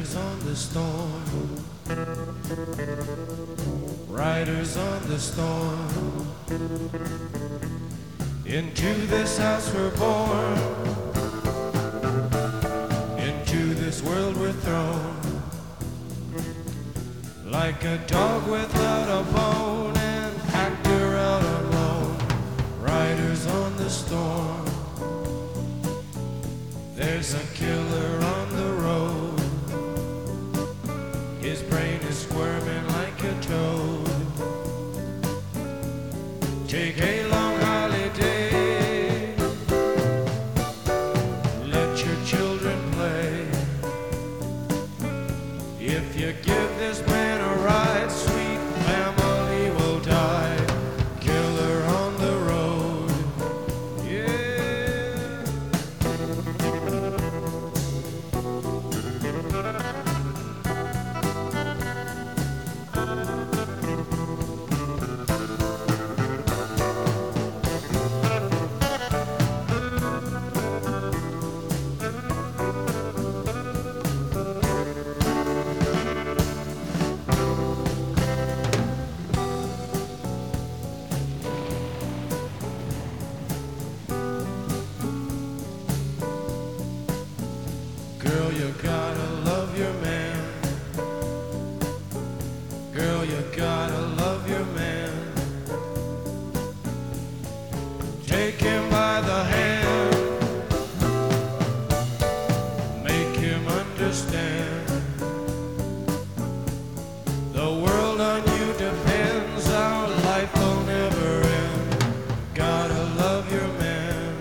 Riders on the storm, riders on the storm. Into this house we're born, into this world we're thrown. Like a dog without a bone, an actor out alone. Riders on the storm. There's a killer on the road. His brain is squirming like a toad. Take a long holiday. Let your children play. If you give this man a ride, sweet family will die. Killer on the road, yeah. Girl, you gotta love your man. Girl, you gotta love your man. Take him by the hand. Make him understand. The world on you depends. Our life will never end. Gotta love your man.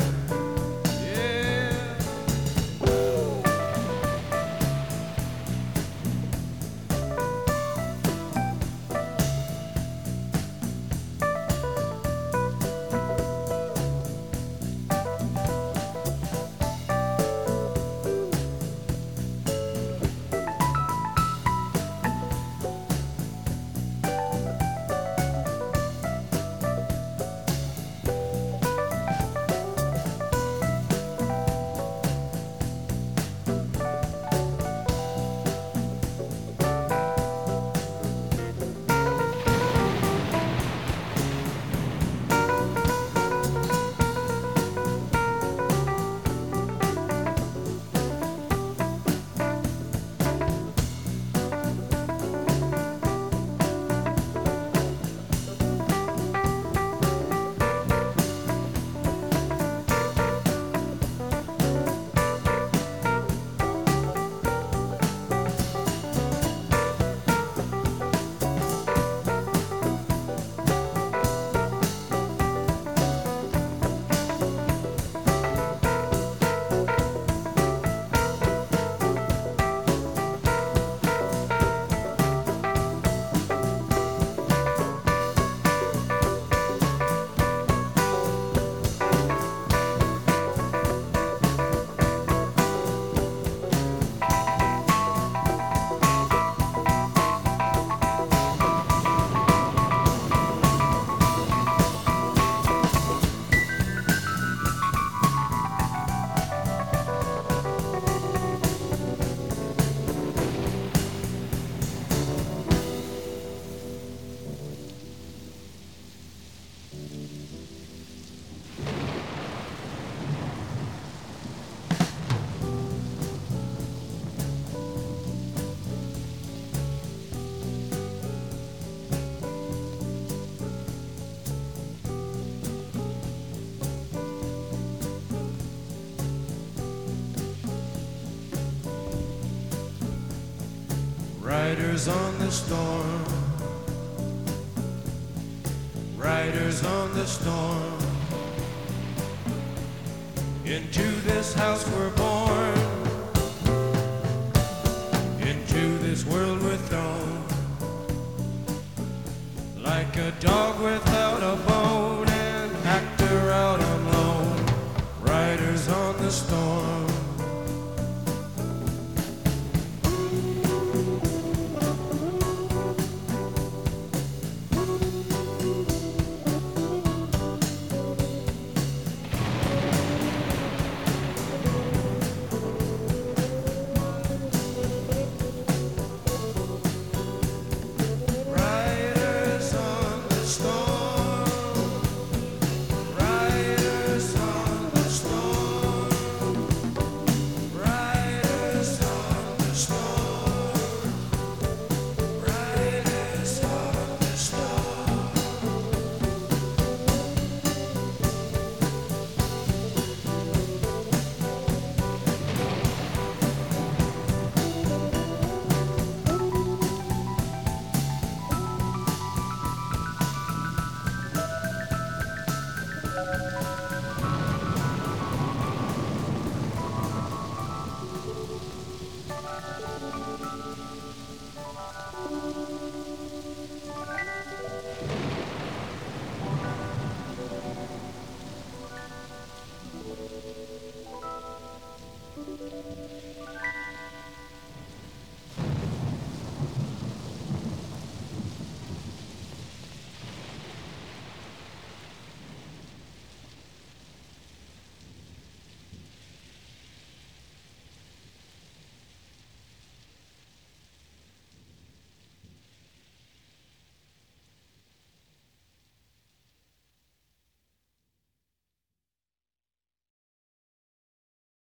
Riders on the storm, riders on the storm. Into this house we're born, into this world we're thrown. Like a dog without a bone, an actor out on loan. Riders on the storm.